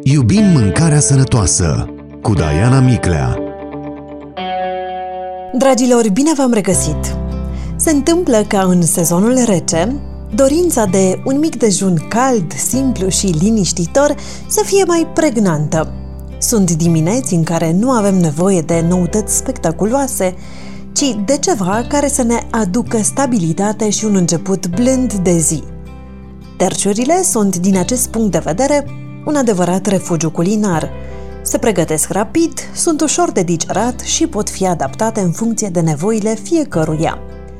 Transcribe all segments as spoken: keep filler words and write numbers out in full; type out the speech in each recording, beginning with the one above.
Iubim mâncarea sănătoasă cu Diana Miclea. Dragilor, bine v-am regăsit! Se întâmplă ca în sezonul rece, dorința de un mic dejun cald, simplu și liniștitor să fie mai pregnantă. Sunt dimineți în care nu avem nevoie de noutăți spectaculoase, ci de ceva care să ne aducă stabilitate și un început blând de zi. Terciurile sunt, din acest punct de vedere, un adevărat refugiu culinar. Se pregătesc rapid, sunt ușor de digerat și pot fi adaptate în funcție de nevoile fiecăruia.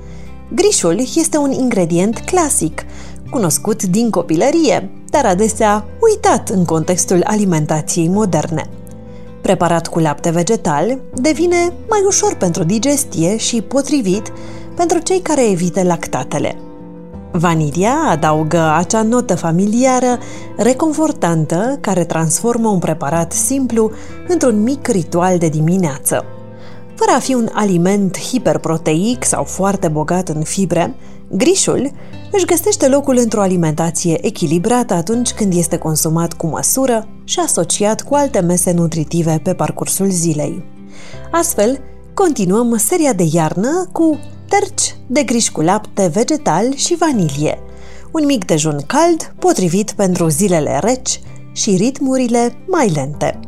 Grișul este un ingredient clasic, cunoscut din copilărie, dar adesea uitat în contextul alimentației moderne. Preparat cu lapte vegetal, devine mai ușor pentru digestie și potrivit pentru cei care evită lactatele. Vanilia adaugă acea notă familiară, reconfortantă, care transformă un preparat simplu într-un mic ritual de dimineață. Fără a fi un aliment hiperproteic sau foarte bogat în fibre, grișul își găsește locul într-o alimentație echilibrată atunci când este consumat cu măsură și asociat cu alte mese nutritive pe parcursul zilei. Astfel, continuăm seria de iarnă cu terci de griș cu lapte vegetal și vanilie, un mic dejun cald potrivit pentru zilele reci și ritmurile mai lente.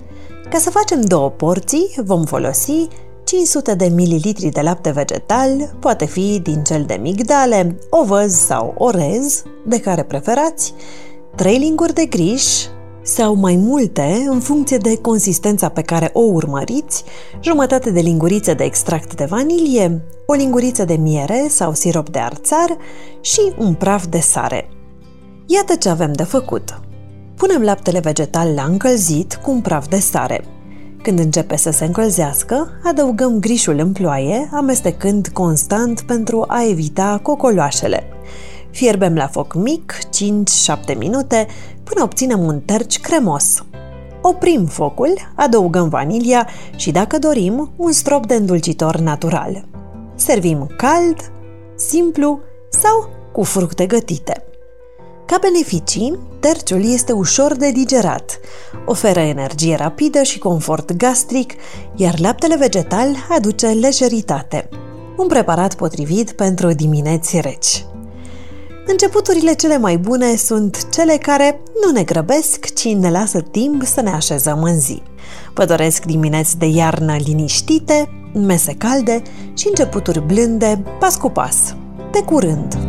Ca să facem două porții, vom folosi cinci sute de mililitri de lapte vegetal, poate fi din cel de migdale, ovăz sau orez, de care preferați, trei linguri de griș sau mai multe în funcție de consistența pe care o urmăriți, jumătate de linguriță de extract de vanilie, o linguriță de miere sau sirop de arțar și un praf de sare. Iată ce avem de făcut. Punem laptele vegetal la încălzit cu un praf de sare. Când începe să se încălzească, adăugăm grișul în ploaie, amestecând constant pentru a evita cocoloașele. Fierbem la foc mic, cinci șapte minute, până obținem un terci cremos. Oprim focul, adăugăm vanilia și, dacă dorim, un strop de îndulcitor natural. Servim cald, simplu sau cu fructe gătite. Ca beneficii, terciul este ușor de digerat, oferă energie rapidă și confort gastric, iar laptele vegetal aduce lejeritate. Un preparat potrivit pentru dimineți reci. Începuturile cele mai bune sunt cele care nu ne grăbesc, ci ne lasă timp să ne așezăm în zi. Vă doresc dimineți de iarnă liniștite, mese calde și începuturi blânde, pas cu pas. Pe curând!